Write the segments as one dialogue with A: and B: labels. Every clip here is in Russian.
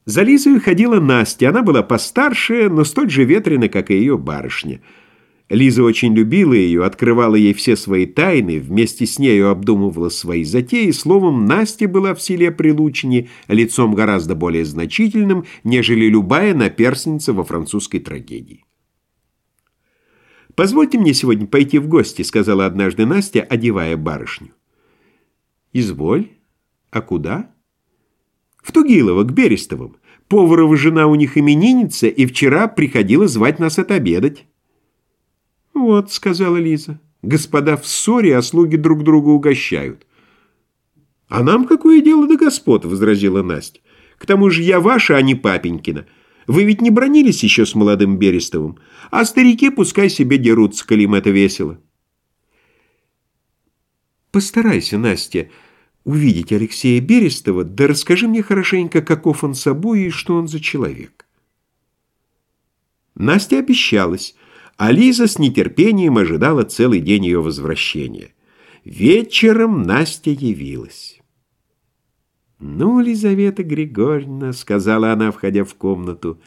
A: За Лизой ходила Настя. Она была постарше, но столь же ветреной, как и ее барышня. Лиза очень любила ее, открывала ей все свои тайны, вместе с нею обдумывала свои затеи. Словом, Настя была в селе Прилучине лицом гораздо более значительным, нежели любая наперсница во французской трагедии. «Позвольте мне сегодня пойти в гости», — сказала однажды Настя, одевая барышню. «Изволь. А куда?» «В Тугилово, к Берестовым. Поварова жена у них именинница, и вчера приходила звать нас отобедать». «Вот», — сказала Лиза, — «господа в ссоре, а слуги друг друга угощают». «А нам какое дело до господ?» — возразила Настя. «К тому же я ваша, а не папенькина. Вы ведь не бранились еще с молодым Берестовым, а старики пускай себе дерутся, коли им это весело». «Постарайся, Настя, увидеть Алексея Берестова, да расскажи мне хорошенько, каков он собой и что он за человек». Настя обещалась, а Лиза с нетерпением ожидала целый день ее возвращения. Вечером Настя явилась. «Ну, Лизавета Григорьевна», — сказала она, входя в комнату,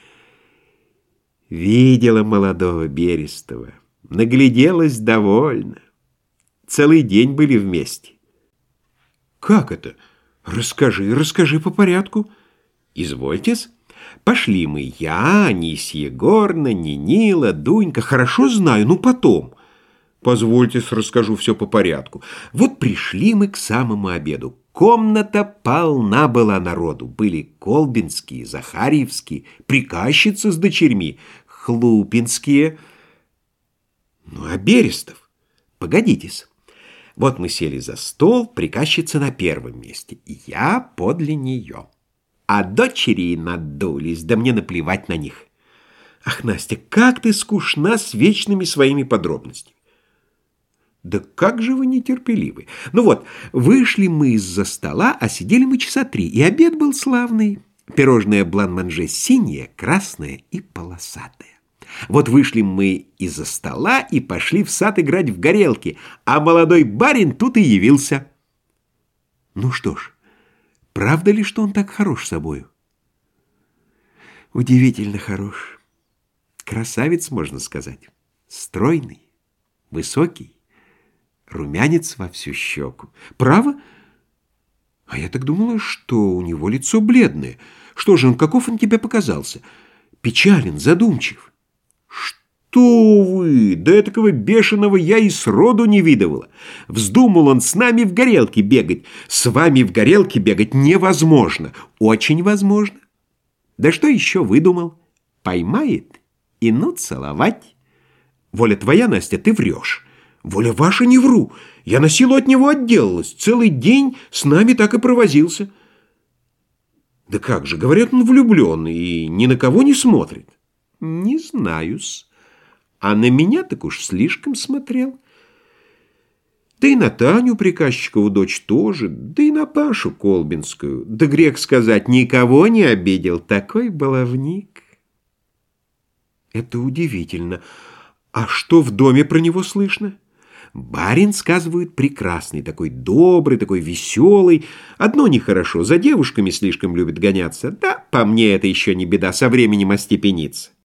A: — «видела молодого Берестова, нагляделась довольно. Целый день были вместе». «Как это? Расскажи по порядку». «Извольтесь. Пошли мы, я, Анисья Егоровна, Нинила, Дунька. Хорошо знаю, ну потом». «Позвольтесь, расскажу все по порядку. Вот пришли мы к самому обеду. Комната полна была народу. Были колбинские, захарьевские, приказчицы с дочерьми, хлупинские. Ну, а Берестов? Погодитесь. Вот мы сели за стол, приказчица на первом месте, и я подле нее. А дочери надулись, да мне наплевать на них. Ах, Настя, как ты скучна с вечными своими подробностями. Да как же вы нетерпеливы. Ну вот, вышли мы из-за стола, а сидели мы часа 3, и обед был славный. Пирожное блан-манже синее, красное и полосатое. Вот вышли мы из-за стола и пошли в сад играть в горелки, а молодой барин тут и явился. Ну что ж, правда ли, что он так хорош собою? Удивительно хорош. Красавец, можно сказать. Стройный, высокий, румянец во всю щеку. Право? А я так думала, что у него лицо бледное. Что же он, каков он тебе показался? Печален, задумчив. Что вы? Да этакого бешеного я и сроду не видывала. Вздумал он с нами в горелке бегать. С вами в горелке бегать невозможно. Очень возможно. Да что еще выдумал? Поймает и ну целовать. Воля твоя, Настя, ты врешь. Воля ваша, не вру. Я на силу от него отделалась. Целый день с нами так и провозился. Да как же, говорят, он влюбленный и ни на кого не смотрит. Не знаю-с. А на меня так уж слишком смотрел. Да и на Таню приказчикову дочь тоже, да и на Пашу Колбинскую. Да грех сказать, никого не обидел. Такой баловник. Это удивительно. А что в доме про него слышно? Барин, сказывают, прекрасный, такой добрый, такой веселый. Одно нехорошо, за девушками слишком любит гоняться. Да, по мне это еще не беда, со временем остепенится.